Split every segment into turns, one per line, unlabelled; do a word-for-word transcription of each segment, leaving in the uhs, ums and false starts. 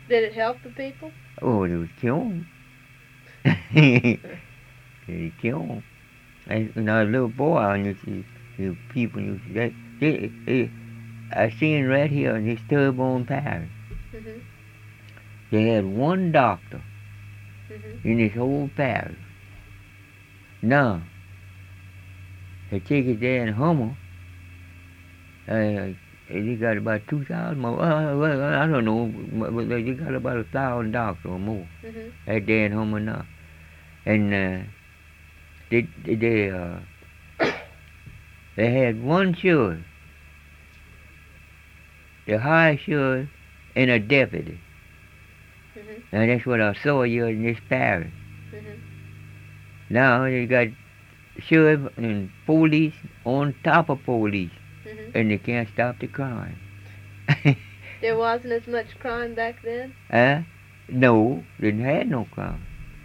Did it help the people?
Oh, it was killing. It killed 'em. And when I was a little boy, I used to see people used to, they, they, they, I seen right here in this Turbone Parish,
Mm-hmm.
they had one doctor
Mm-hmm.
in this whole parish. Now, they take it there in Hummer, uh, they got about two thousand more, uh, well, I don't know, but they got about a thousand doctors or more.
Mm-hmm.
Right there in Hummer now. And uh, they, they, they, uh, they had one sheriff, the high sheriff, and a deputy.
Mm-hmm.
And that's what I saw here in this parish.
Mm-hmm.
Now they got sheriff and police on top of police,
Mm-hmm.
and they can't stop the crime.
There wasn't as much crime back then?
Huh? No, didn't have no crime.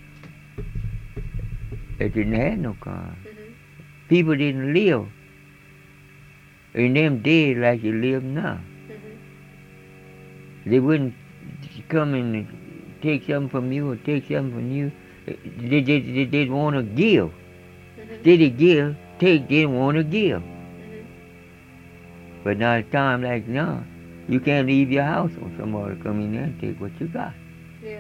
They didn't have no crime.
Mm-hmm.
People didn't live in them days like you live now.
Mm-hmm.
They wouldn't come and take something from you or take something from you. They, they, they didn't want to give.
Mm-hmm.
Did they give? Take, didn't want to give.
Mm-hmm.
But now it's time like now. You can't leave your house or somebody come in there and take what you got.
Yeah.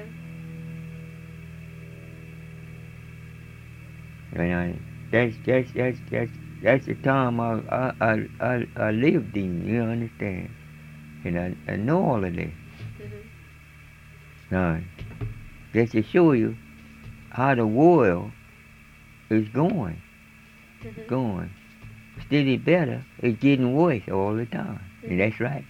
And I, that's, that's, that's, that's, that's the time I, I, I, I, I lived in, you understand? And I, I know all of that.
Mm-hmm.
Now, just to show you how the world is going,
Mm-hmm.
going. Steady better, it's getting worse all the time.
Mm-hmm.
And that's right.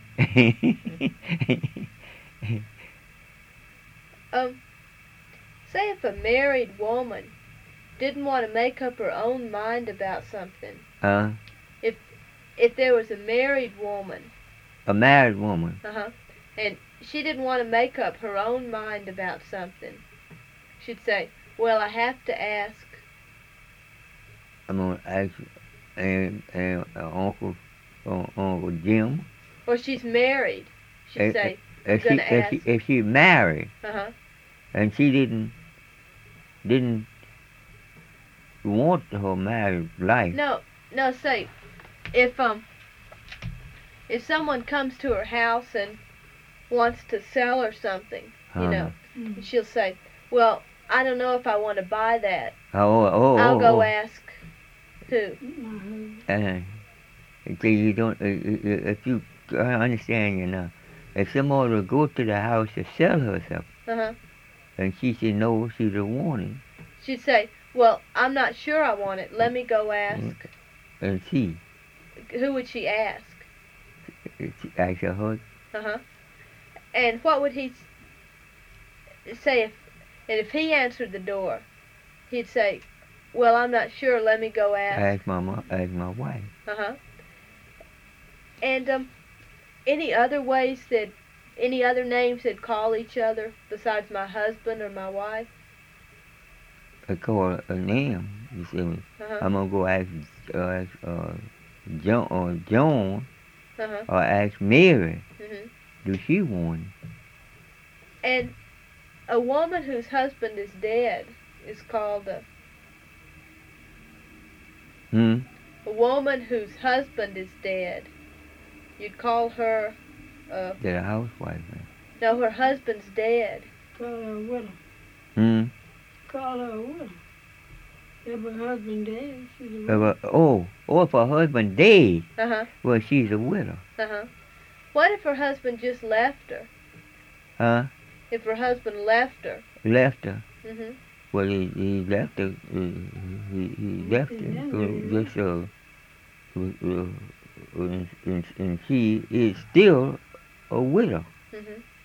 Um, say if a married woman didn't want to make up her own mind about something.
uh,
If if there was a married woman,
a married woman.
uh-huh, and she didn't want to make up her own mind about something, she'd say, well, I have to ask.
I'm gonna ask and, and uh, Uncle uh, Uncle Jim.
Or she's married, she'd
If,
say, I'm
if she
gonna
if
ask.
she if she married
Uh-huh.
and she didn't didn't want her married life.
No, no, say, if um, if someone comes to her house and wants to sell her something, you
Uh,
know, and she'll say, well, I don't know if I want to buy that.
Oh, oh,
I'll
oh,
go
oh.
ask who.
Uh, so you don't. Uh, uh, if you, I understand you now. If somebody would go to the house to sell her something,
Uh-huh.
and she said no, she don't want it,
She'd say, well, I'm not sure I want it. Let me go ask.
and she,
Who would she ask?
she asked her husband,
Uh-huh. And what would he s- say if, and if he answered the door, he'd say, well, I'm not sure. Let me go ask.
ask my mo- ask my wife.
Uh-huh. And um, any other ways that, any other names they'd call each other besides my husband or my wife?
I call her a name. You see,
Uh-huh.
I'm gonna go ask, uh, ask uh, John or Joan
Uh-huh.
or ask Mary.
Hmm.
Do she want it?
And a woman whose husband is dead is called a,
Hmm.
a woman whose husband is dead. You'd call her, uh,
That a housewife. Man.
no, her husband's dead.
Call her a widow.
Hmm.
Call her a widow. If her husband dead, she's a
Uh,
widow.
well, oh, oh, if her husband dead,
Uh-huh.
well, she's a widow.
Uh-huh. What if her husband just left her?
Huh?
If her husband left her?
Left her.
Hmm.
Well, he, he left her. Uh, he, he left her. Uh, just, uh, uh, uh, and, and, and she is still a widow.
Hmm.